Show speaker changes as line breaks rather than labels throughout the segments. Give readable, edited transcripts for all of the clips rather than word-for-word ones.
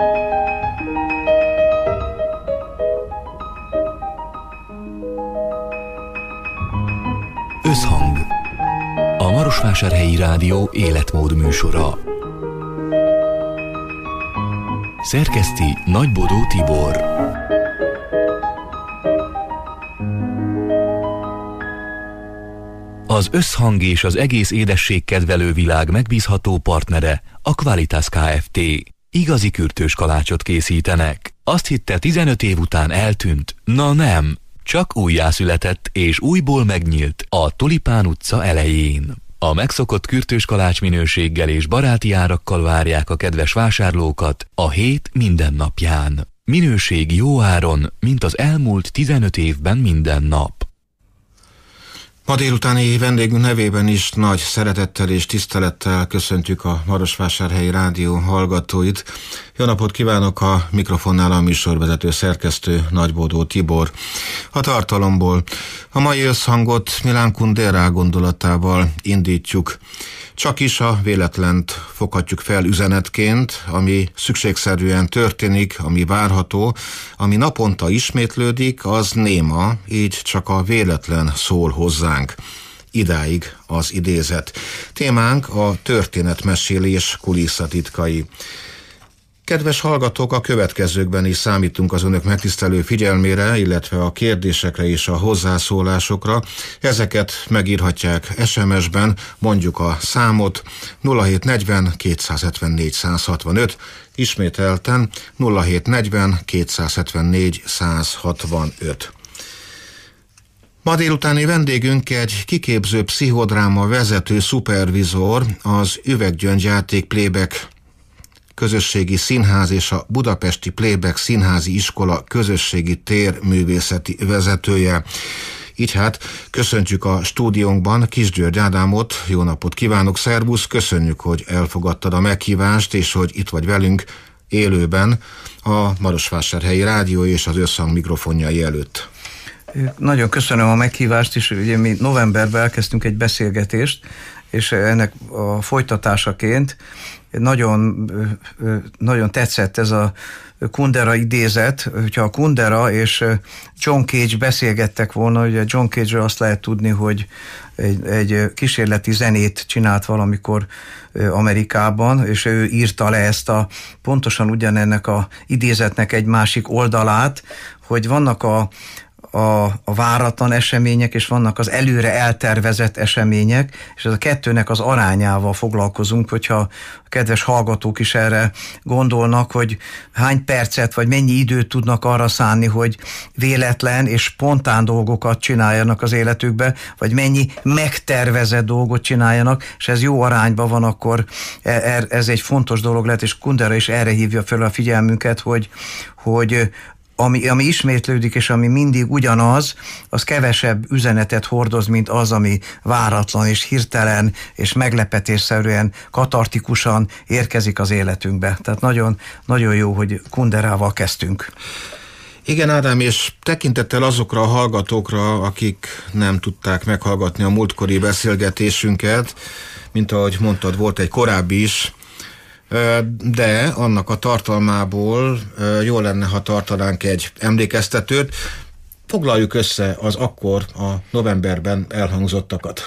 Összhang. A Marosvásárhelyi Rádió életmód műsora. Szerkeszti Nagybodó Tibor. Az Összhang és az egész édességkedvelő világ megbízható partnere a Qualitas Kft. Igazi kürtős kalácsot készítenek. Azt hitte, 15 év után eltűnt. Na nem, csak újjászületett és újból megnyílt a Tulipán utca elején. A megszokott kürtős kalács minőséggel és baráti árakkal várják a kedves vásárlókat a hét minden napján. Minőség jó áron, mint az elmúlt 15 évben minden nap.
Ma délutáni vendégünk nevében is nagy szeretettel és tisztelettel köszöntjük a Marosvásárhelyi Rádió hallgatóit. Jó napot kívánok, a mikrofonnál a műsorvezető szerkesztő Nagybodó Tibor. A tartalomból a mai összhangot Milán Kundera gondolatával indítjuk. Csak is a véletlent foghatjuk fel üzenetként, ami szükségszerűen történik, ami várható, ami naponta ismétlődik, az néma, így csak a véletlen szól hozzánk. Idáig az idézet. Témánk a történetmesélés kulisszatitkai. Kedves hallgatók, a következőkben is számítunk az önök megtisztelő figyelmére, illetve a kérdésekre és a hozzászólásokra. Ezeket megírhatják SMS-ben, mondjuk a számot 0740 274 165, ismételten 0740 274 165. Ma délutáni vendégünk egy kiképző pszichodráma vezető szupervizor, az Üveggyöngyjáték Playback közösségi színház és a Budapesti Playback Színházi Iskola közösségi térművészeti vezetője. Így hát köszöntjük a stúdiónkban Kis György Ádámot. Jó napot kívánok, szervusz, köszönjük, hogy elfogadtad a meghívást, és hogy itt vagy velünk élőben a Marosvásárhelyi Rádió és az Összhang mikrofonjai előtt.
Nagyon köszönöm a meghívást, és ugye mi novemberben elkezdtünk egy beszélgetést, és ennek a folytatásaként nagyon, nagyon tetszett ez a Kundera idézet, hogyha a Kundera és John Cage beszélgettek volna, ugye John Cage-ről azt lehet tudni, hogy egy kísérleti zenét csinált valamikor Amerikában, és ő írta le ezt pontosan ugyanennek a idézetnek egy másik oldalát, hogy vannak a váratlan események, és vannak az előre eltervezett események, és ez a kettőnek az arányával foglalkozunk, hogyha a kedves hallgatók is erre gondolnak, hogy hány percet, vagy mennyi időt tudnak arra szánni, hogy véletlen és spontán dolgokat csináljanak az életükbe, vagy mennyi megtervezett dolgot csináljanak, és ez jó arányban van, akkor ez egy fontos dolog lehet, és Kundera is erre hívja fel a figyelmünket, hogy ami ismétlődik, és ami mindig ugyanaz, az kevesebb üzenetet hordoz, mint az, ami váratlan és hirtelen és meglepetésszerűen, katartikusan érkezik az életünkbe. Tehát nagyon, nagyon jó, hogy Kunderával kezdtünk.
Igen, Ádám, és tekintettel azokra a hallgatókra, akik nem tudták meghallgatni a múltkori beszélgetésünket, mint ahogy mondtad, volt egy korábbi is, de annak a tartalmából jó lenne, ha tartanánk egy emlékeztetőt. Foglaljuk össze az akkor a novemberben elhangzottakat.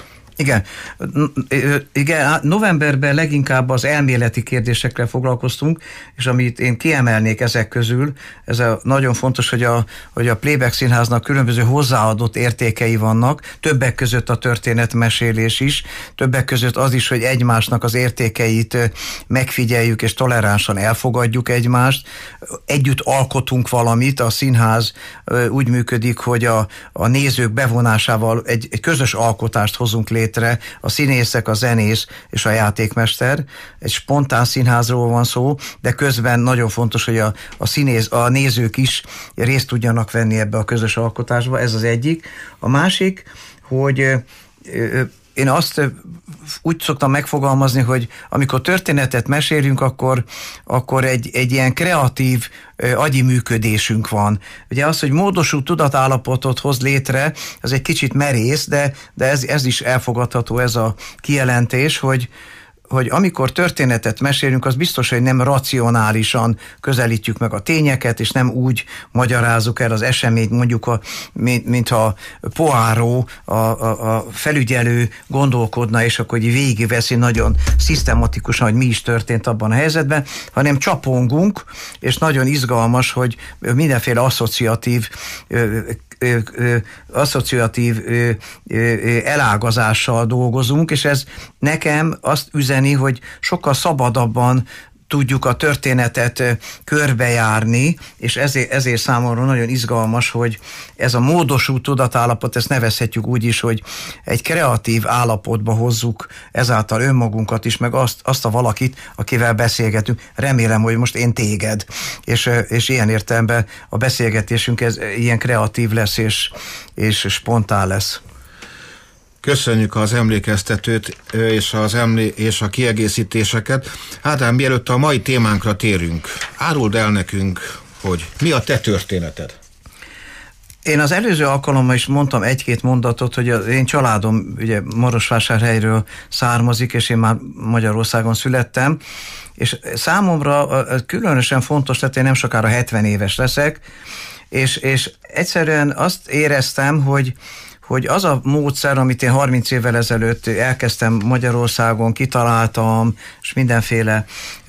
Igen, novemberben leginkább az elméleti kérdésekre foglalkoztunk, és amit én kiemelnék ezek közül, nagyon fontos, hogy a Playback Színháznak különböző hozzáadott értékei vannak, többek között a történetmesélés is, többek között az is, hogy egymásnak az értékeit megfigyeljük és toleránsan elfogadjuk egymást, együtt alkotunk valamit, a színház úgy működik, hogy a nézők bevonásával egy közös alkotást hozunk létre, a színészek, a zenész és a játékmester. Egy spontán színházról van szó, de közben nagyon fontos, hogy a nézők is részt tudjanak venni ebbe a közös alkotásba, ez az egyik. A másik, hogy én azt úgy szoktam megfogalmazni, hogy amikor történetet mesélünk, akkor egy ilyen kreatív agyi működésünk van. Ugye az, hogy módosult tudatállapotot hoz létre, az egy kicsit merész, de ez is elfogadható, ez a kijelentés, hogy hogy amikor történetet mesélünk, az biztos, hogy nem racionálisan közelítjük meg a tényeket, és nem úgy magyarázzuk el az eseményt, mondjuk, mintha Poirot, a felügyelő gondolkodna, és akkor így végigveszi nagyon szisztematikusan, hogy mi is történt abban a helyzetben, hanem csapongunk, és nagyon izgalmas, hogy mindenféle asszociatív elágazással dolgozunk, és ez nekem azt üzeni, hogy sokkal szabadabban tudjuk a történetet körbejárni, és ezért számomra nagyon izgalmas, hogy ez a módosult tudatállapot, ezt nevezhetjük úgy is, hogy egy kreatív állapotba hozzuk ezáltal önmagunkat is, meg azt a valakit, akivel beszélgetünk. Remélem, hogy most én téged, és ilyen értelemben a beszélgetésünk ez ilyen kreatív lesz, és spontán lesz.
Köszönjük az emlékeztetőt és a kiegészítéseket. Ádám, mielőtt a mai témánkra térünk, áruld el nekünk, hogy mi a te történeted?
Én az előző alkalommal is mondtam egy-két mondatot, hogy az én családom ugye Marosvásárhelyről származik, és én már Magyarországon születtem, és számomra különösen fontos, tehát én nem sokára 70 éves leszek, és egyszerűen azt éreztem, hogy az a módszer, amit én 30 évvel ezelőtt elkezdtem Magyarországon, kitaláltam, és mindenféle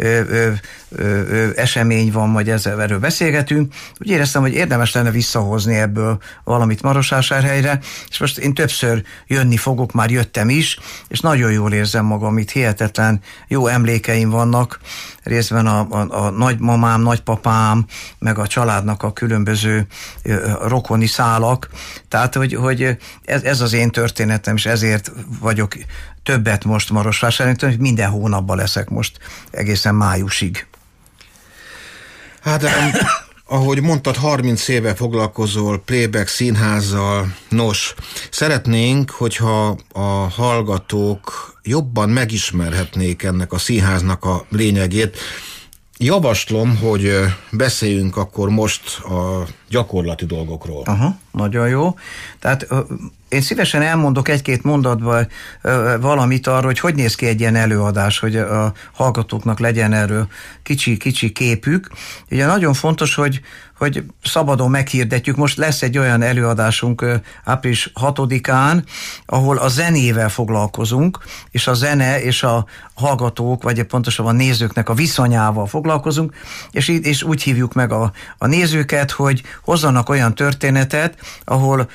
esemény van, vagy erről beszélgetünk, úgy éreztem, hogy érdemes lenne visszahozni ebből valamit Marosvásárhelyre, és most én többször jönni fogok, már jöttem is, és nagyon jól érzem magam, itt hihetetlen jó emlékeim vannak, részben a nagymamám, nagypapám, meg a családnak a különböző rokoni szálak, tehát, hogy ez az én történetem, és ezért vagyok többet most Marosvásárhelyen, hogy minden hónapban leszek most egészen májusig.
Hát, ahogy mondtad, 30 éve foglalkozol playback színházzal. Nos, szeretnénk, hogyha a hallgatók jobban megismerhetnék ennek a színháznak a lényegét. Javaslom, hogy beszéljünk akkor most a gyakorlati dolgokról.
Aha, nagyon jó. Tehát én szívesen elmondok egy-két mondatban valamit arról, hogy néz ki egy ilyen előadás, hogy a hallgatóknak legyen erről kicsi képük. Ugye nagyon fontos, hogy szabadon meghirdetjük. Most lesz egy olyan előadásunk április 6-án, ahol a zenével foglalkozunk, és a zene és a hallgatók, vagy pontosabban a nézőknek a viszonyával foglalkozunk, és úgy hívjuk meg a nézőket, hogy hozzanak olyan történetet, ahol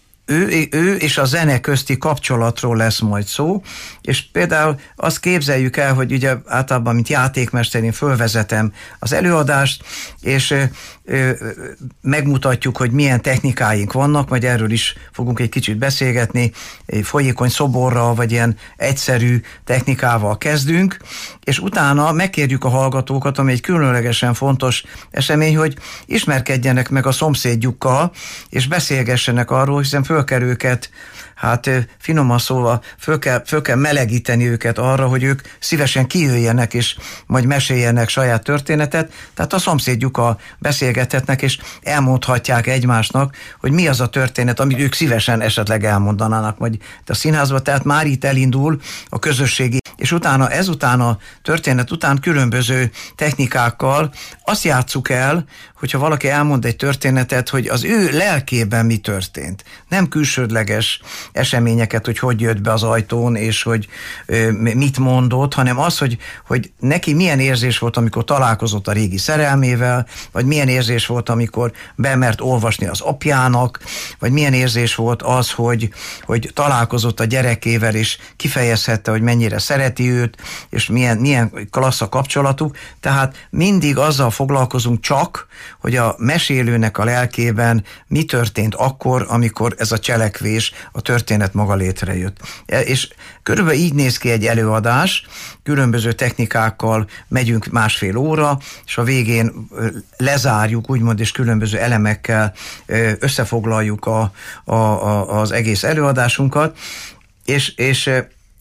ő és a zene közti kapcsolatról lesz majd szó, és például azt képzeljük el, hogy ugye általában, mint játékmester, én fölvezetem az előadást, és megmutatjuk, hogy milyen technikáink vannak, majd erről is fogunk egy kicsit beszélgetni, egy folyékony szoborral, vagy ilyen egyszerű technikával kezdünk, és utána megkérjük a hallgatókat, ami egy különlegesen fontos esemény, hogy ismerkedjenek meg a szomszédjukkal, és beszélgessenek arról, hiszen föl kell őket, hát finoman szólva, föl kell melegíteni őket arra, hogy ők szívesen kijöjjenek, és majd meséljenek saját történetet, tehát a szomszédjukkal beszélgethetnek, és elmondhatják egymásnak, hogy mi az a történet, amit ők szívesen esetleg elmondanának majd a színházba, tehát már itt elindul a közösségi, és ezután a történet után különböző technikákkal azt játsszuk el, hogyha valaki elmond egy történetet, hogy az ő lelkében mi történt. Nem külsődleges eseményeket, hogy jött be az ajtón, és hogy mit mondott, hanem az, hogy neki milyen érzés volt, amikor találkozott a régi szerelmével, vagy milyen érzés volt, amikor bemert olvasni az apjának, vagy milyen érzés volt az, hogy találkozott a gyerekével, és kifejezhette, hogy mennyire szereti őt, és milyen klassz a kapcsolatuk. Tehát mindig azzal foglalkozunk csak, hogy a mesélőnek a lelkében mi történt akkor, amikor ez a cselekvés, a történet maga létrejött. És körülbelül így néz ki egy előadás, különböző technikákkal megyünk 1,5 óra, és a végén lezárjuk, úgymond, és különböző elemekkel összefoglaljuk az egész előadásunkat, és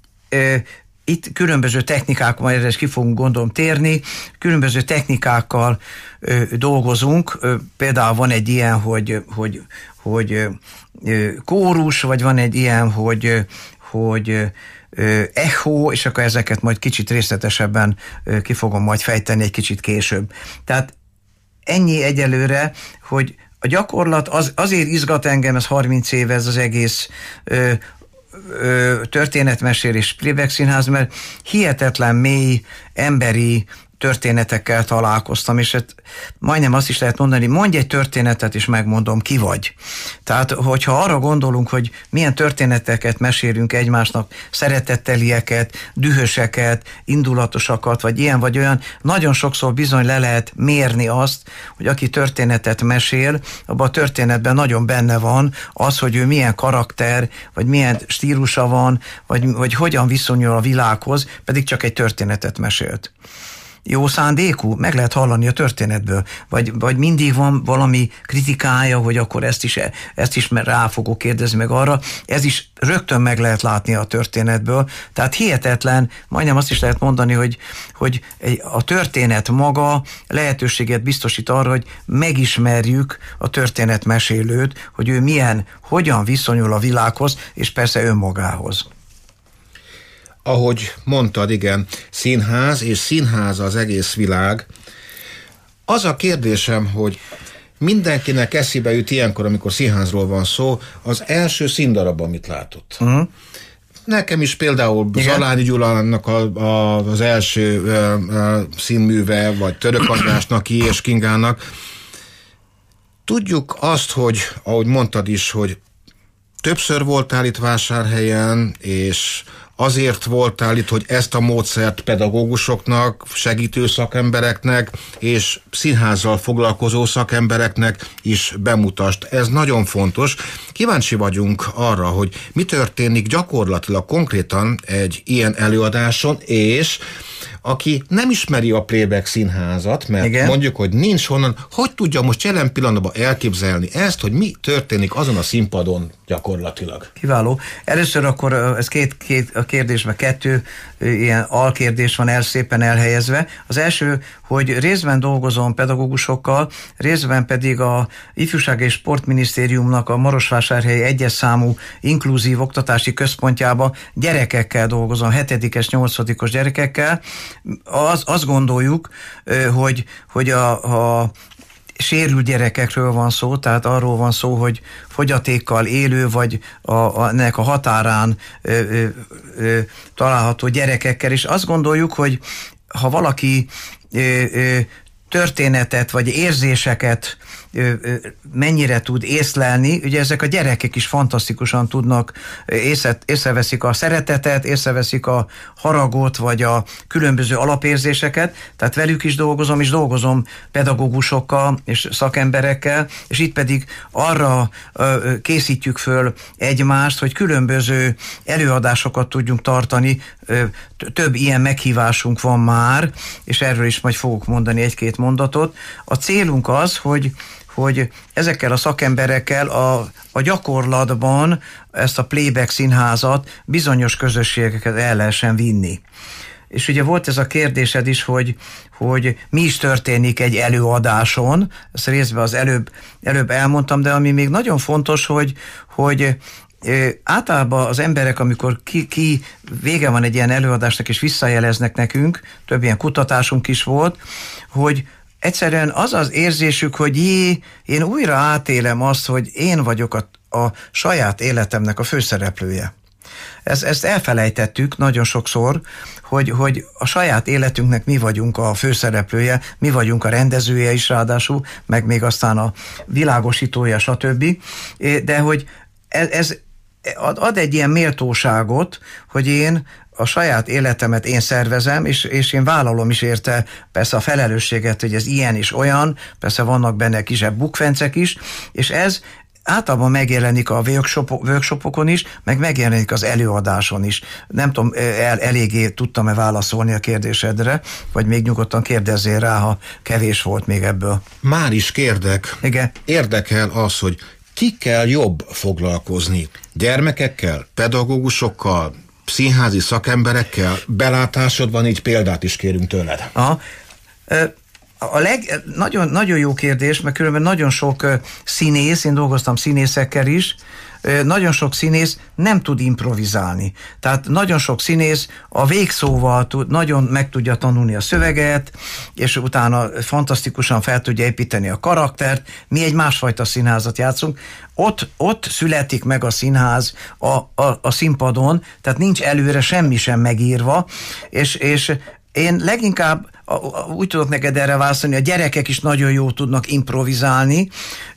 itt különböző technikák, majd erre is ki fogunk gondolom térni, különböző technikákkal dolgozunk, például van egy ilyen, hogy kórus, vagy van egy ilyen, hogy echo, és akkor ezeket majd kicsit részletesebben ki fogom majd fejteni egy kicsit később. Tehát ennyi egyelőre, hogy a gyakorlat azért izgat engem, ez 30 éve ez az egész történetmesélés Playback Színház, mert hihetetlen mély, emberi történetekkel találkoztam, és majdnem azt is lehet mondani, mondj egy történetet, és megmondom, ki vagy. Tehát, hogyha arra gondolunk, hogy milyen történeteket mesélünk egymásnak, szeretettelieket, dühöseket, indulatosakat, vagy ilyen vagy olyan, nagyon sokszor bizony le lehet mérni azt, hogy aki történetet mesél, abban a történetben nagyon benne van az, hogy ő milyen karakter, vagy milyen stílusa van, vagy hogyan viszonyul a világhoz, pedig csak egy történetet mesélt. Jó szándékú, meg lehet hallani a történetből, vagy mindig van valami kritikája, hogy akkor ezt is rá fogok kérdezni meg arra, ez is rögtön meg lehet látni a történetből, tehát hihetetlen, majdnem azt is lehet mondani, hogy a történet maga lehetőséget biztosít arra, hogy megismerjük a történetmesélőt, hogy ő hogyan viszonyul a világhoz, és persze önmagához.
Ahogy mondtad, igen, színház, és színház az egész világ. Az a kérdésem, hogy mindenkinek eszébe jut ilyenkor, amikor színházról van szó, az első színdarab, amit látott. Uh-huh. Nekem is például Zalányi Gyulának az első színműve, vagy Török Andrásnak, Ki és Kingának. Tudjuk azt, hogy, ahogy mondtad is, hogy többször voltál itt Vásárhelyen, és azért voltál itt, hogy ezt a módszert pedagógusoknak, segítő szakembereknek és színházzal foglalkozó szakembereknek is bemutasd. Ez nagyon fontos. Kíváncsi vagyunk arra, hogy mi történik gyakorlatilag konkrétan egy ilyen előadáson, és aki nem ismeri a Playback Színházat, mert igen, mondjuk, hogy nincs honnan, hogy tudja most jelen pillanatban elképzelni ezt, hogy mi történik azon a színpadon gyakorlatilag?
Kiváló. Először akkor ez a kérdésben 2 ilyen alkérdés van szépen elhelyezve. Az első, hogy részben dolgozom pedagógusokkal, részben pedig a Ifjúság és Sportminisztériumnak a Marosvásárhelyi 1-es számú inkluzív oktatási központjába gyerekekkel dolgozom, 7-es, 8-os gyerekekkel. Azt gondoljuk, hogy a sérült gyerekekről van szó, tehát arról van szó, hogy fogyatékkal élő, vagy ennek a határán található gyerekekkel, és azt gondoljuk, hogy ha valaki történetet, vagy érzéseket mennyire tud észlelni, ugye ezek a gyerekek is fantasztikusan tudnak, észreveszik a szeretetet, észreveszik a haragot, vagy a különböző alapérzéseket, tehát velük is dolgozom, és dolgozom pedagógusokkal és szakemberekkel, és itt pedig arra készítjük föl egymást, hogy különböző előadásokat tudjunk tartani, több ilyen meghívásunk van már, és erről is majd fogok mondani 1-2 mondatot. A célunk az, hogy ezekkel a szakemberekkel a gyakorlatban ezt a Playback Színházat bizonyos közösségeket el lehessen vinni. És ugye volt ez a kérdésed is, hogy mi is történik egy előadáson, ezt részben az előbb elmondtam, de ami még nagyon fontos, hogy általában az emberek, amikor vége van egy ilyen előadásnak, és visszajeleznek nekünk, több ilyen kutatásunk is volt, hogy egyszerűen az az érzésük, hogy én újra átélem azt, hogy én vagyok a saját életemnek a főszereplője. Ezt elfelejtettük nagyon sokszor, hogy a saját életünknek mi vagyunk a főszereplője, mi vagyunk a rendezője is ráadásul, meg még aztán a világosítója, stb. De hogy ez ad egy ilyen méltóságot, hogy én a saját életemet én szervezem, és én vállalom is érte persze a felelősséget, hogy ez ilyen és olyan, persze vannak benne kisebb bukfencek is, és ez általában megjelenik a workshopokon is, meg megjelenik az előadáson is. Nem tudom, eléggé tudtam-e válaszolni a kérdésedre, vagy még nyugodtan kérdezzél rá, ha kevés volt még ebből.
Már is kérdek.
Igen.
Érdekel az, hogy kikkel jobb foglalkozni? Gyermekekkel, pedagógusokkal, színházi szakemberekkel? Belátásod van, így példát is kérünk tőled.
Aha. Nagyon, nagyon jó kérdés, mert különben nagyon sok színész, én dolgoztam színészekkel is, nagyon sok színész nem tud improvizálni. Tehát nagyon sok színész a végszóval nagyon meg tudja tanulni a szöveget, és utána fantasztikusan fel tudja építeni a karaktert. Mi egy másfajta színházat játszunk. Ott születik meg a színház a színpadon, tehát nincs előre semmi sem megírva, és én leginkább úgy tudok neked erre válaszolni, a gyerekek is nagyon jól tudnak improvizálni,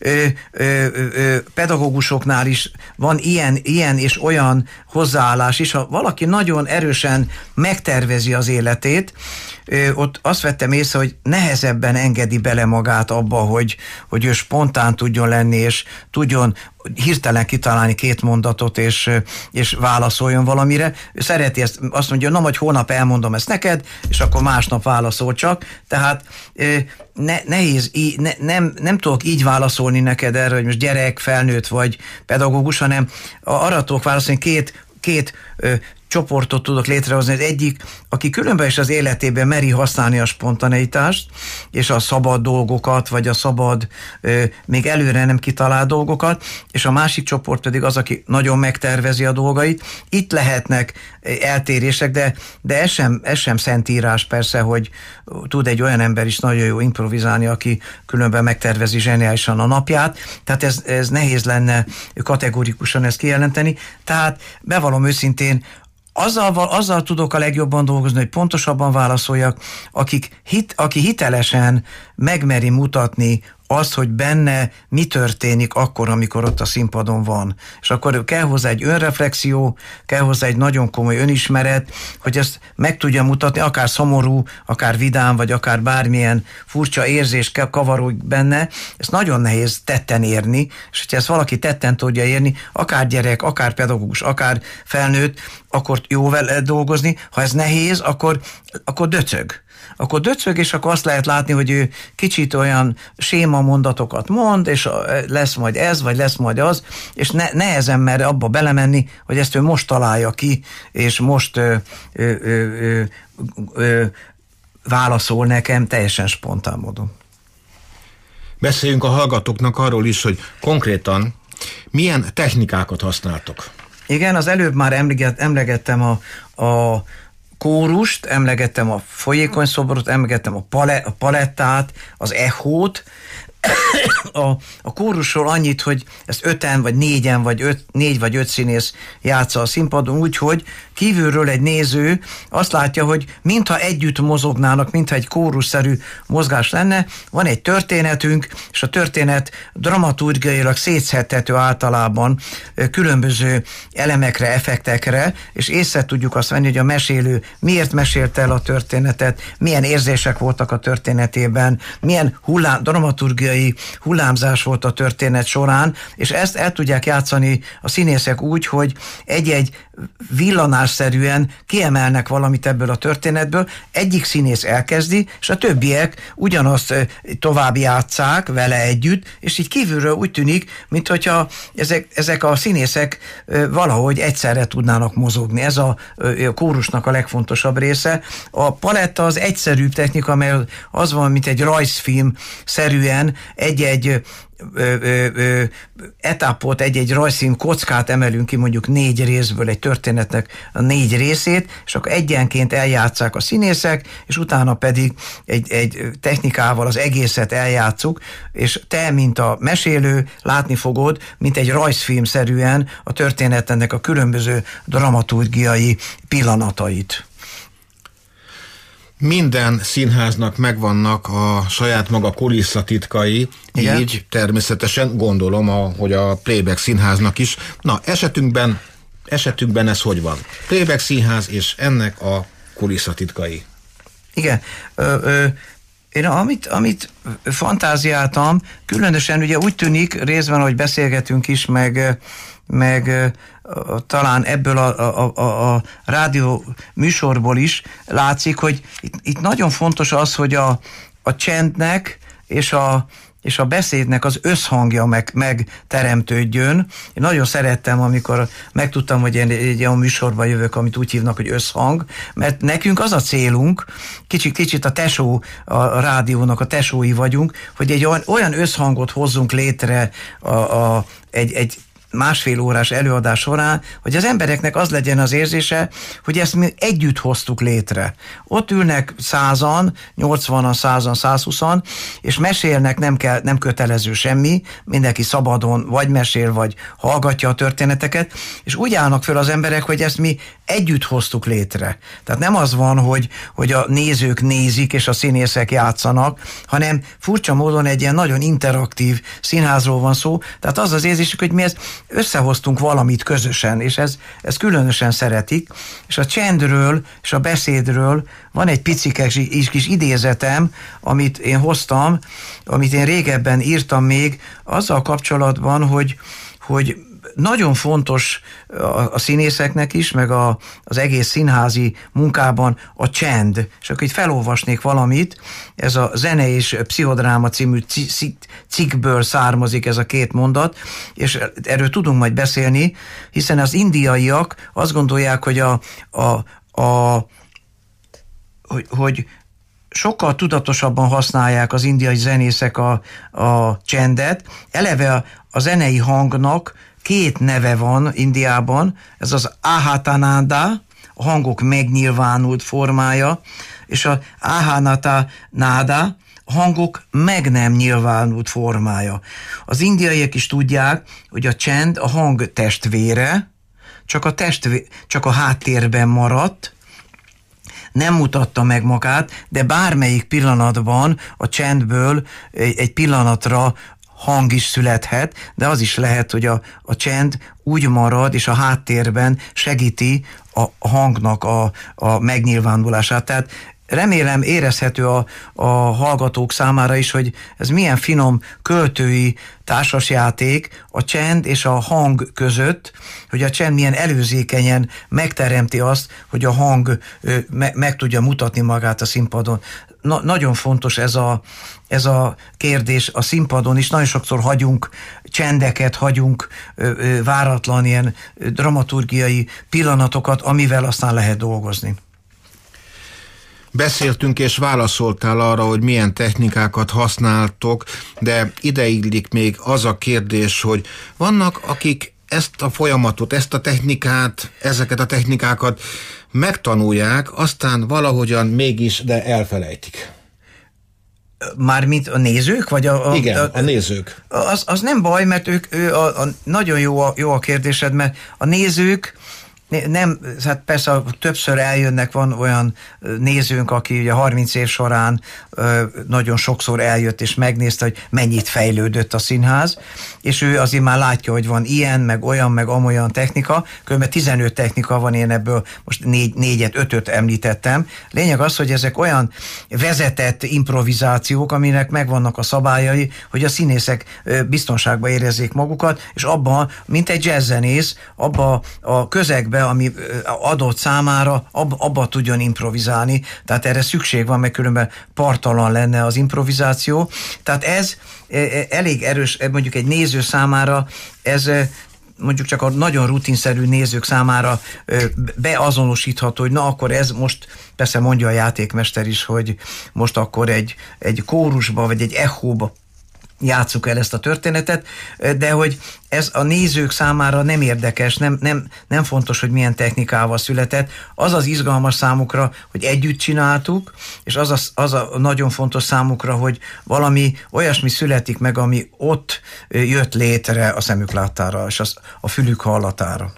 pedagógusoknál is van ilyen és olyan hozzáállás is, ha valaki nagyon erősen megtervezi az életét, ott azt vettem észre, hogy nehezebben engedi bele magát abba, hogy ő spontán tudjon lenni, és tudjon hirtelen kitalálni két mondatot, és válaszoljon valamire. Ő szereti ezt, azt mondja, na majd holnap elmondom ezt neked, és akkor másnap válaszol csak. Tehát nehéz, nem tudok így válaszolni neked erre, hogy most gyerek, felnőtt vagy pedagógus, hanem arra tudok válaszolni, két csoportot tudok létrehozni. Az egyik, aki különben is az életében meri használni a spontaneitást, és a szabad dolgokat, vagy a szabad, még előre nem kitalált dolgokat, és a másik csoport pedig az, aki nagyon megtervezi a dolgait. Itt lehetnek eltérések, de ez sem szentírás persze, hogy tud egy olyan ember is nagyon jó improvizálni, aki különben megtervezi zseniálisan a napját, tehát ez nehéz lenne kategorikusan ezt kijelenteni. Tehát bevallom őszintén, azzal tudok a legjobban dolgozni, hogy pontosabban válaszoljak, aki hitelesen megmeri mutatni azt, hogy benne mi történik akkor, amikor ott a színpadon van. És akkor kell hozzá egy önreflexió, kell hozzá egy nagyon komoly önismeret, hogy ezt meg tudja mutatni, akár szomorú, akár vidám, vagy akár bármilyen furcsa érzés kavarog benne. Ezt nagyon nehéz tetten érni, és hogyha ezt valaki tetten tudja érni, akár gyerek, akár pedagógus, akár felnőtt, akkor jó vele dolgozni. Ha ez nehéz, akkor döcög. És akkor azt lehet látni, hogy ő kicsit olyan séma mondatokat mond, és lesz majd ez, vagy lesz majd az, és nehezen mer abba belemenni, hogy ezt ő most találja ki, és most válaszol nekem teljesen spontán módon.
Beszéljünk a hallgatóknak arról is, hogy konkrétan milyen technikákat használtok.
Igen, az előbb már emlegettem a kórust, emlegettem a folyékony szobrot, emlegettem a palettát, az echót. A kórusról annyit, hogy ezt 5-en, vagy 4-en, vagy 4 vagy 5 színész játsza a színpadon, úgyhogy kívülről egy néző azt látja, hogy mintha együtt mozognának, mintha egy kórusszerű mozgás lenne. Van egy történetünk, és a történet dramaturgiailag szétszedhető általában különböző elemekre, effektekre, és észre tudjuk azt venni, hogy a mesélő miért mesélte el a történetet, milyen érzések voltak a történetében, milyen dramaturgiai hullámzás volt a történet során, és ezt el tudják játszani a színészek úgy, hogy egy-egy villanásszerűen kiemelnek valamit ebből a történetből, egyik színész elkezdi, és a többiek ugyanazt tovább játsszák vele együtt, és így kívülről úgy tűnik, minthogyha ezek a színészek valahogy egyszerre tudnának mozogni. Ez a kórusnak a legfontosabb része. A paletta az egyszerűbb technika, mert az van, mint egy rajzfilm szerűen egy-egy etapot, egy rajzfilm kockát emelünk ki, mondjuk 4 részből egy történetnek a 4 részét, és akkor egyenként eljátsszák a színészek, és utána pedig egy technikával az egészet eljátszuk, és te, mint a mesélő, látni fogod, mint egy rajzfilmszerűen a történetnek a különböző dramaturgiai pillanatait.
Minden színháznak megvannak a saját maga kulisszatitkai, így természetesen gondolom, hogy a Playback Színháznak is. Na, esetünkben ez hogy van? Playback Színház és ennek a kulisszatitkai.
Igen. Én amit fantáziáltam, különösen ugye úgy tűnik, részben, hogy beszélgetünk is, meg talán ebből a rádió műsorból is látszik, hogy itt nagyon fontos az, hogy a csendnek és a beszédnek az összhangja megteremtődjön. Én nagyon szerettem, amikor megtudtam, hogy én egy olyan műsorba jövök, amit úgy hívnak, hogy összhang, mert nekünk az a célunk, kicsit a rádiónak a tesói vagyunk, hogy egy olyan összhangot hozzunk létre egy másfél órás előadás során, hogy az embereknek az legyen az érzése, hogy ezt mi együtt hoztuk létre. Ott ülnek 100-an, 80-an, 100-an, 120-an, és mesélnek, nem kötelező semmi, mindenki szabadon vagy mesél, vagy hallgatja a történeteket, és úgy állnak föl az emberek, hogy ezt mi együtt hoztuk létre. Tehát nem az van, hogy a nézők nézik, és a színészek játszanak, hanem furcsa módon egy ilyen nagyon interaktív színházról van szó, tehát az az érzésük, hogy mi ezt összehoztunk valamit közösen, és ez különösen szeretik, és a csendről és a beszédről van egy picike kis idézetem, amit én hoztam, amit én régebben írtam még, azzal kapcsolatban, hogy nagyon fontos a színészeknek is, meg az egész színházi munkában a csend. És akkor itt felolvasnék valamit, ez a Zene és Pszichodráma című cikkből származik ez a két mondat, és erről tudunk majd beszélni, hiszen az indiaiak azt gondolják, hogy sokkal tudatosabban használják az indiai zenészek a csendet. Eleve a zenei hangnak két neve van Indiában, ez az Ahatananda, a hangok megnyilvánult formája, és a Ahanatanada, a hangok meg nem nyilvánult formája. Az indiaiak is tudják, hogy a csend a hang testvére, csak a háttérben maradt, nem mutatta meg magát, de bármelyik pillanatban a csendből egy pillanatra hang is születhet, de az is lehet, hogy a csend úgy marad, és a háttérben segíti a hangnak a megnyilvánulását. Tehát remélem érezhető a hallgatók számára is, hogy ez milyen finom költői társasjáték a csend és a hang között, hogy a csend milyen előzékenyen megteremti azt, hogy a hang meg tudja mutatni magát a színpadon. Nagyon fontos ez a kérdés a színpadon is. Nagyon sokszor hagyunk csendeket, hagyunk váratlan ilyen dramaturgiai pillanatokat, amivel aztán lehet dolgozni.
Beszéltünk és válaszoltál arra, hogy milyen technikákat használtok, de ide illik még az a kérdés, hogy vannak, akik ezt a folyamatot, ezt a technikát, ezeket a technikákat megtanulják, aztán valahogyan mégis, de elfelejtik.
Mármint a nézők? Vagy
igen, a nézők.
Az nem baj, mert nagyon jó a kérdésed, mert a nézők nem, hát persze többször eljönnek, van olyan nézőnk, aki ugye 30 év során nagyon sokszor eljött és megnézte, hogy mennyit fejlődött a színház, és ő azért már látja, hogy van ilyen, meg olyan, meg amolyan technika, különben 15 technika van, én ebből most 4-5-öt említettem. Lényeg az, hogy ezek olyan vezetett improvizációk, aminek megvannak a szabályai, hogy a színészek biztonságban érezzék magukat, és abban, mint egy jazzzenész, abban a közegben, ami adott számára, abba tudjon improvizálni. Tehát erre szükség van, mert különben parttalan lenne az improvizáció. Tehát ez elég erős, mondjuk egy néző számára, ez mondjuk csak a nagyon rutinszerű nézők számára beazonosítható, hogy na akkor ez most, persze mondja a játékmester is, hogy most akkor egy kórusba, vagy egy echóba játsszuk el ezt a történetet, de hogy ez a nézők számára nem érdekes, nem fontos, hogy milyen technikával született. Az az izgalmas számukra, hogy együtt csináltuk, és az a nagyon fontos számukra, hogy valami olyasmi születik meg, ami ott jött létre a szemük láttára, és a fülük hallatára.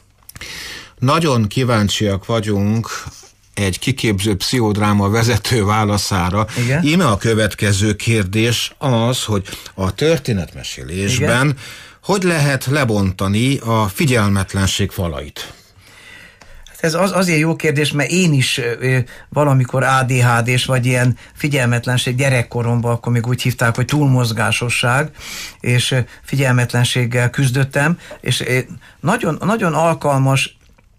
Nagyon kíváncsiak vagyunk egy kiképző pszichodráma vezető válaszára.
Igen?
Íme a következő kérdés az, hogy a történetmesélésben igen, hogy lehet lebontani a figyelmetlenség falait?
Ez azért jó kérdés, mert én is valamikor ADHD-s, vagy ilyen figyelmetlenség gyerekkoromban, akkor még úgy hívták, hogy túlmozgásosság, és figyelmetlenséggel küzdöttem, és nagyon, nagyon alkalmas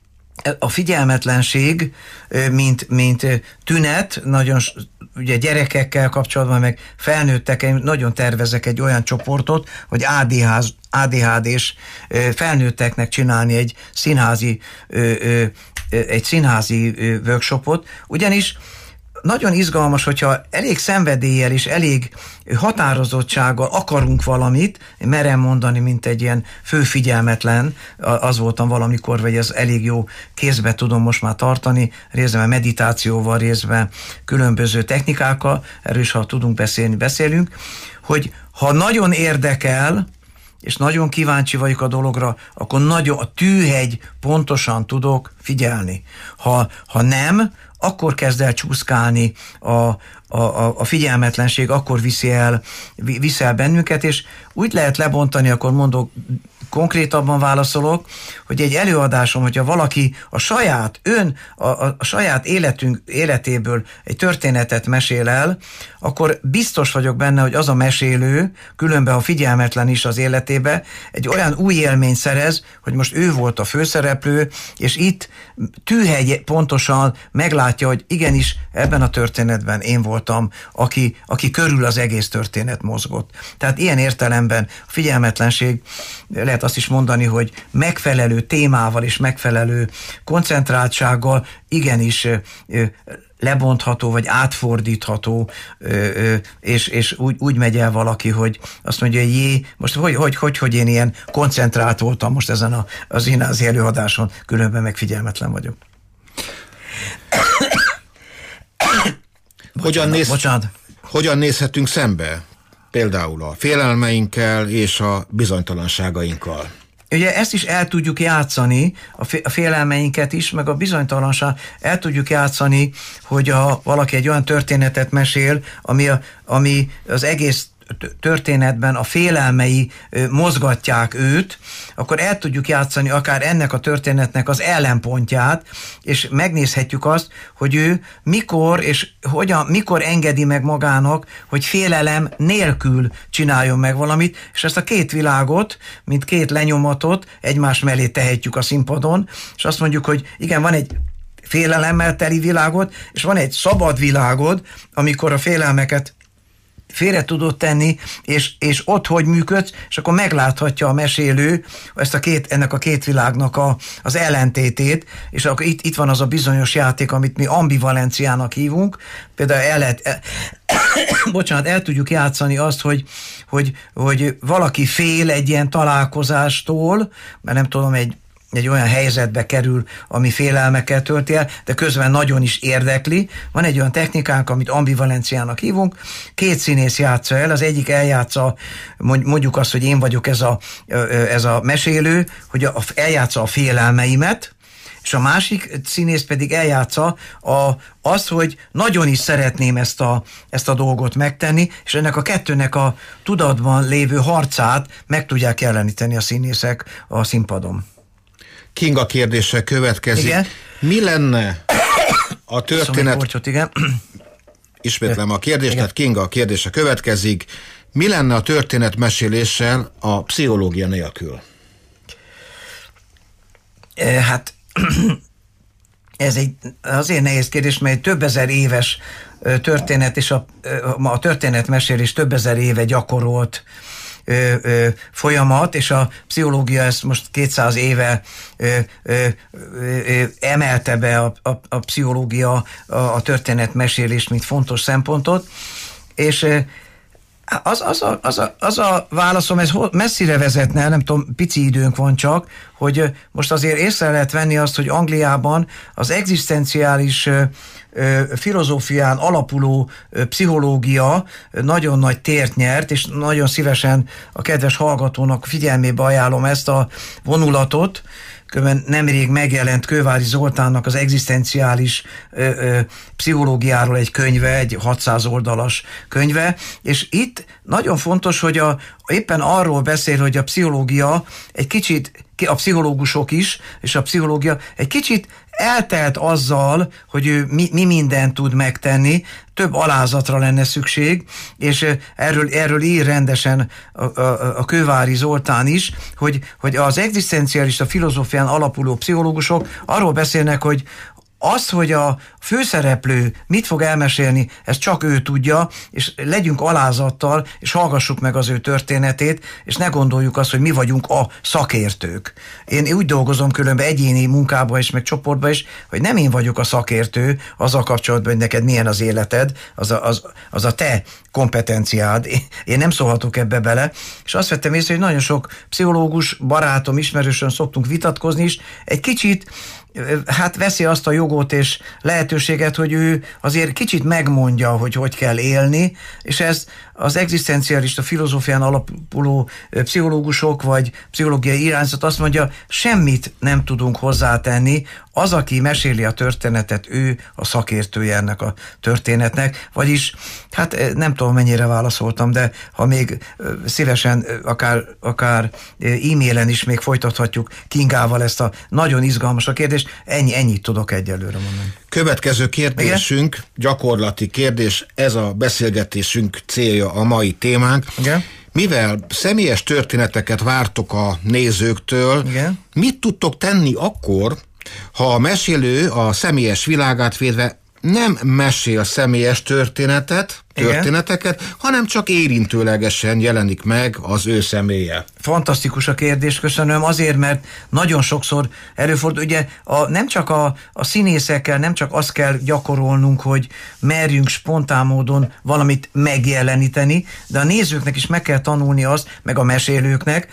a figyelmetlenség, mint tünet, nagyon ugye gyerekekkel kapcsolatban, meg felnőttek, nagyon tervezek egy olyan csoportot, hogy ADHD-s felnőtteknek csinálni egy színházi workshopot, ugyanis nagyon izgalmas, hogyha elég szenvedéllyel és elég határozottsággal akarunk valamit, én merem mondani, mint egy ilyen főfigyelmetlen, az voltam valamikor, vagy ez elég jó kézbe tudom most már tartani, részben meditációval, részben különböző technikákkal, erről is, ha tudunk beszélni, beszélünk, hogy ha nagyon érdekel, és nagyon kíváncsi vagyok a dologra, akkor nagyon a tűhegy pontosan tudok figyelni. Ha nem, akkor kezd el csúszkálni a figyelmetlenség, akkor viszi el bennünket, és úgy lehet lebontani, akkor mondok, konkrétabban válaszolok, hogy egy előadásom, hogyha valaki a saját életéből egy történetet mesél el, akkor biztos vagyok benne, hogy az a mesélő, különben a figyelmetlen is az életébe, egy olyan új élményt szerez, hogy most ő volt a főszereplő, és itt tűhegy pontosan meglátja, hogy igenis ebben a történetben én voltam, aki körül az egész történet mozgott. Tehát ilyen értelemben a figyelmetlenség, lehet azt is mondani, hogy megfelelő témával és megfelelő koncentráltsággal igenis lebontható, vagy átfordítható, és úgy megy el valaki, hogy azt mondja, hogy most hogy én ilyen koncentrált voltam most ezen a színházi előadáson, különben meg figyelmetlen vagyok.
Hogyan nézhetünk szembe? Például a félelmeinkkel és a bizonytalanságainkkal.
Ugye ezt is el tudjuk játszani, a félelmeinket is, meg a bizonytalanság el tudjuk játszani, hogy valaki egy olyan történetet mesél, ami az egész történetben a félelmei mozgatják őt, akkor el tudjuk játszani akár ennek a történetnek az ellenpontját, és megnézhetjük azt, hogy ő mikor engedi meg magának, hogy félelem nélkül csináljon meg valamit, és ezt a két világot, mint két lenyomatot egymás mellé tehetjük a színpadon, és azt mondjuk, hogy igen, van egy félelemmel teli világod, és van egy szabad világod, amikor a félelmeket félre tudod tenni, és ott hogy működsz, és akkor megláthatja a mesélő ennek a két világnak az ellentétét, és akkor itt van az a bizonyos játék, amit mi ambivalenciának hívunk, például el tudjuk játszani azt, hogy valaki fél egy ilyen találkozástól, mert nem tudom, egy olyan helyzetbe kerül, ami félelmekkel tölti el, de közben nagyon is érdekli. Van egy olyan technikánk, amit ambivalenciának hívunk, két színész játsza el, az egyik eljátsza, mondjuk azt, hogy én vagyok ez a mesélő, hogy eljátsza a félelmeimet, és a másik színész pedig eljátsza azt, hogy nagyon is szeretném ezt a dolgot megtenni, és ennek a kettőnek a tudatban lévő harcát meg tudják jeleníteni a színészek a színpadon.
Kinga kérdése következik.
Igen?
Mi lenne a történet...
Kortyot, igen.
Ismétlem a kérdést, tehát Kinga kérdése következik. Mi lenne a történetmeséléssel a pszichológia nélkül?
Hát ez azért nehéz kérdés, mert egy több ezer éves történet, és a történetmesélés több ezer éve gyakorolt folyamat, és a pszichológia ezt most 200 éve emelte be a pszichológia a történetmesélést, mint fontos szempontot, és az a válaszom, ez messzire vezetne, nem tudom, pici időnk van csak, hogy most azért észre lehet venni azt, hogy Angliában az egzisztenciális filozófián alapuló pszichológia nagyon nagy tért nyert, és nagyon szívesen a kedves hallgatónak figyelmébe ajánlom ezt a vonulatot. Nemrég megjelent Kővári Zoltánnak az egzisztenciális pszichológiáról egy könyve, egy 600 oldalas könyve, és itt nagyon fontos, hogy éppen arról beszél, hogy a pszichológia egy kicsit, a pszichológusok is, és a pszichológia egy kicsit eltelt azzal, hogy ő mi mindent tud megtenni, több alázatra lenne szükség, és erről ír rendesen a Kővári Zoltán is, hogy az egzisztencialista filozófián alapuló pszichológusok arról beszélnek, hogy Az, hogy a főszereplő mit fog elmesélni, ezt csak ő tudja, és legyünk alázattal, és hallgassuk meg az ő történetét, és ne gondoljuk azt, hogy mi vagyunk a szakértők. Én úgy dolgozom különben egyéni munkában is, meg csoportban is, hogy nem én vagyok a szakértő azzal kapcsolatban, hogy neked milyen az életed, az a te kompetenciád. Én nem szólhatok ebbe bele, és azt vettem észre, hogy nagyon sok pszichológus, barátom, ismerősön szoktunk vitatkozni is, egy kicsit hát veszi azt a jogot és lehetőséget, hogy ő azért kicsit megmondja, hogy kell élni, és ez az egzisztencialista filozófián alapuló pszichológusok vagy pszichológiai irányzat azt mondja, semmit nem tudunk hozzátenni, az, aki meséli a történetet, ő a szakértője ennek a történetnek, vagyis, hát nem tudom, mennyire válaszoltam, de ha még szívesen akár e-mailen is még folytathatjuk Kingával ezt a nagyon izgalmas a kérdést, ennyit tudok egyelőre mondani.
Következő kérdésünk, igen? Gyakorlati kérdés, ez a beszélgetésünk célja, a mai témánk.
Igen?
Mivel személyes történeteket vártok a nézőktől, igen? Mit tudtok tenni akkor, ha a mesélő a személyes világát védve nem mesél személyes történeteket, hanem csak érintőlegesen jelenik meg az ő személye?
Fantasztikus a kérdés, köszönöm, azért, mert nagyon sokszor előfordul, ugye nem csak a színészekkel, nem csak azt kell gyakorolnunk, hogy merjünk spontán módon valamit megjeleníteni, de a nézőknek is meg kell tanulni azt, meg a mesélőknek,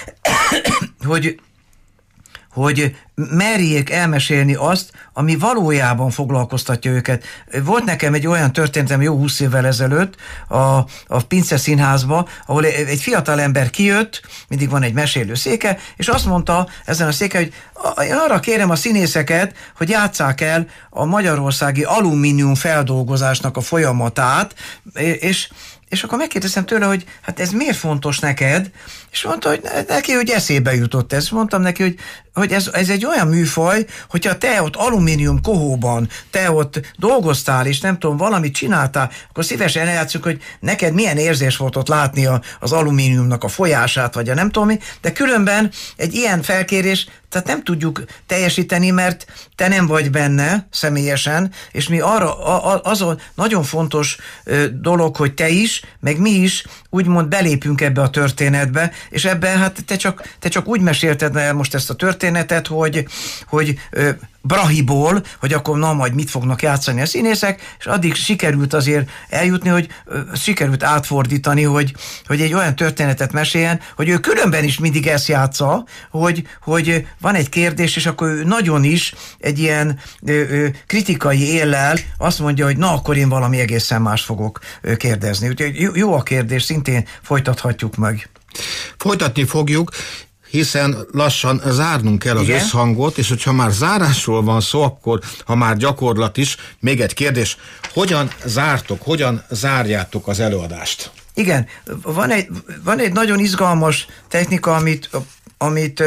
hogy merjék elmesélni azt, ami valójában foglalkoztatja őket. Volt nekem egy olyan történetem jó 20 évvel ezelőtt a Pince Színházba, ahol egy fiatal ember kijött, mindig van egy mesélő széke, és azt mondta ezen a széken, hogy arra kérem a színészeket, hogy játsszák el a magyarországi alumínium feldolgozásnak a folyamatát, és akkor megkérdeztem tőle, hogy hát ez miért fontos neked? És mondta, hogy neki, hogy eszébe jutott ez. Mondtam neki, hogy ez egy olyan műfaj, hogyha te ott alumínium kohóban, te ott dolgoztál, és nem tudom, valamit csináltál, akkor szívesen eljátszunk, hogy neked milyen érzés volt ott látni az alumíniumnak a folyását, vagy a nem tudom mi, de különben egy ilyen felkérés, tehát nem tudjuk teljesíteni, mert te nem vagy benne személyesen, és mi az a nagyon fontos dolog, hogy te is, meg mi is úgymond belépünk ebbe a történetbe, és ebben hát te csak úgy mesélted el most ezt a történetet, hogy Brahiból, hogy akkor majd mit fognak játszani a színészek, és addig sikerült azért eljutni, hogy sikerült átfordítani, hogy egy olyan történetet meséljen, hogy ő különben is mindig ezt játsza, hogy van egy kérdés, és akkor ő nagyon is egy ilyen kritikai éllel azt mondja, hogy na, akkor én valami egészen más fogok kérdezni. Úgyhogy jó a kérdés, szintén folytathatjuk meg.
Folytatni fogjuk, hiszen lassan zárnunk kell az összhangot, és hogyha már zárásról van szó, akkor ha már gyakorlat is, még egy kérdés, hogyan zárjátok az előadást?
Igen, van egy nagyon izgalmas technika, amit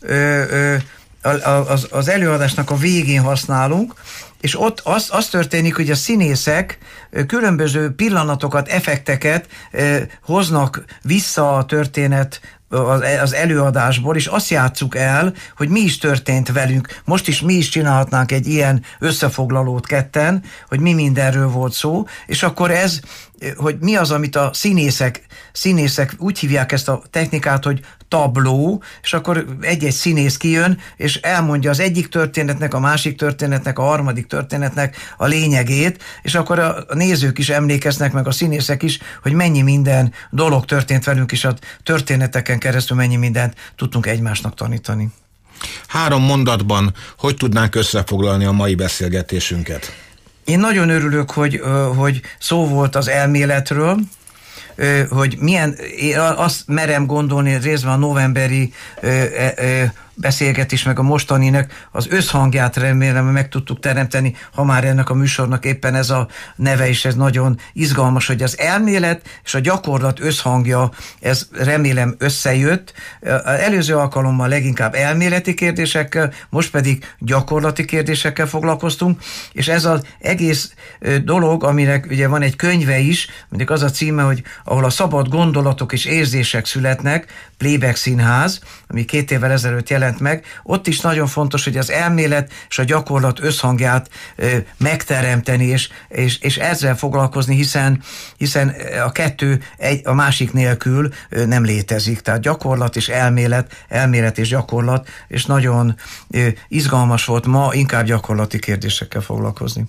az előadásnak a végén használunk, és ott az történik, hogy a színészek különböző pillanatokat, effekteket hoznak vissza a történet az előadásból, és azt játsszuk el, hogy mi is történt velünk. Most is mi is csinálhatnánk egy ilyen összefoglalót ketten, hogy mi mindenről volt szó, és akkor ez, hogy mi az, amit a színészek úgy hívják ezt a technikát, hogy tabló, és akkor egy-egy színész kijön, és elmondja az egyik történetnek, a másik történetnek, a harmadik történetnek a lényegét, és akkor a nézők is emlékeznek, meg a színészek is, hogy mennyi minden dolog történt velünk, és a történeteken keresztül mennyi mindent tudtunk egymásnak tanítani.
3 mondatban hogy tudnánk összefoglalni a mai beszélgetésünket?
Én nagyon örülök, hogy szó volt az elméletről, hogy milyen, én azt merem gondolni, részben a novemberi beszélgetés, meg a mostaninek az összhangját remélem, hogy meg tudtuk teremteni, ha már ennek a műsornak éppen ez a neve, és ez nagyon izgalmas, hogy az elmélet és a gyakorlat összhangja, ez remélem összejött. Előző alkalommal leginkább elméleti kérdésekkel, most pedig gyakorlati kérdésekkel foglalkoztunk, és ez az egész dolog, aminek ugye van egy könyve is, mindig az a címe, hogy ahol a szabad gondolatok és érzések születnek, Playback Színház, ami 2 évvel ezelőtt jelent jelent meg. Ott is nagyon fontos, hogy az elmélet és a gyakorlat összhangját megteremteni, és ezzel foglalkozni, hiszen a kettő a másik nélkül nem létezik. Tehát gyakorlat és elmélet és gyakorlat, és nagyon izgalmas volt ma inkább gyakorlati kérdésekkel foglalkozni.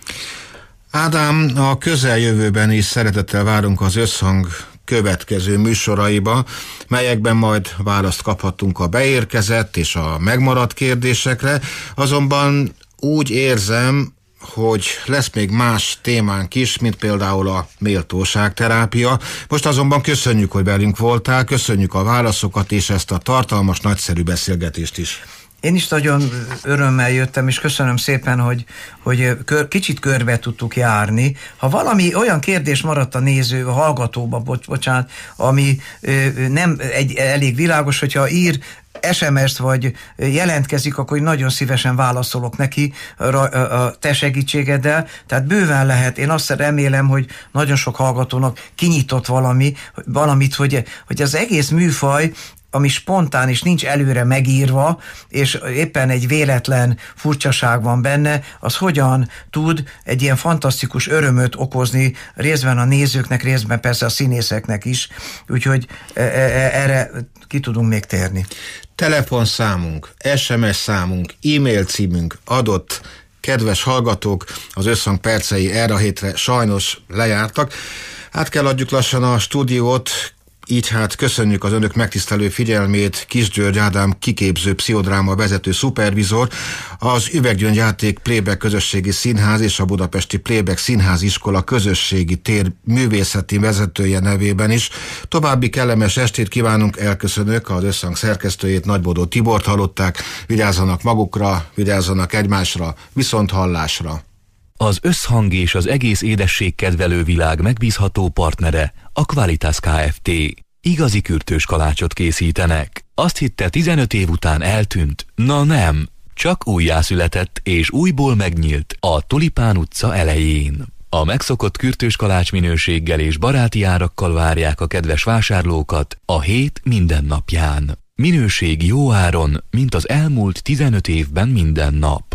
Ádám, a közeljövőben is szeretettel várunk az Összhang következő műsoraiba, melyekben majd választ kaphatunk a beérkezett és a megmaradt kérdésekre, azonban úgy érzem, hogy lesz még más témánk is, mint például a méltóságterápia. Most azonban köszönjük, hogy velünk voltál, köszönjük a válaszokat és ezt a tartalmas, nagyszerű beszélgetést is.
Én is nagyon örömmel jöttem, és köszönöm szépen, hogy kicsit körbe tudtuk járni. Ha valami olyan kérdés maradt a néző, a hallgatóba, bocsánat, ami nem elég világos, hogyha ír SMS-t vagy jelentkezik, akkor nagyon szívesen válaszolok neki a te segítségeddel. Tehát bőven lehet. Én azt remélem, hogy nagyon sok hallgatónak kinyitott valamit, hogy az egész műfaj, ami spontán és nincs előre megírva, és éppen egy véletlen furcsaság van benne, az hogyan tud egy ilyen fantasztikus örömöt okozni részben a nézőknek, részben persze a színészeknek is. Úgyhogy erre ki tudunk még térni.
Telefonszámunk, SMS számunk, e-mail címünk adott. Kedves hallgatók, az Összhang percei erre a hétre sajnos lejártak. Át kell adjuk lassan a stúdiót, így hát köszönjük az önök megtisztelő figyelmét. Kis György Ádám kiképző pszichodráma vezető szupervizor, az Üveggyöngy Játék Playback Közösségi Színház és a Budapesti Playback Színháziskola közösségi tér művészeti vezetője nevében is. További kellemes estét kívánunk, elköszönök, az Összhang szerkesztőjét, Nagybodó Tibort hallották. Vigyázzanak magukra, vigyázzanak egymásra, viszont hallásra.
Az Összhang és az egész édességkedvelő világ megbízható partnere a Qualitas Kft. Igazi kürtős kalácsot készítenek. Azt hitte 15 év után eltűnt? Na nem, csak újjászületett és újból megnyílt a Tulipán utca elején. A megszokott kürtős kalács minőséggel és baráti árakkal várják a kedves vásárlókat a hét minden napján. Minőség jó áron, mint az elmúlt 15 évben minden nap.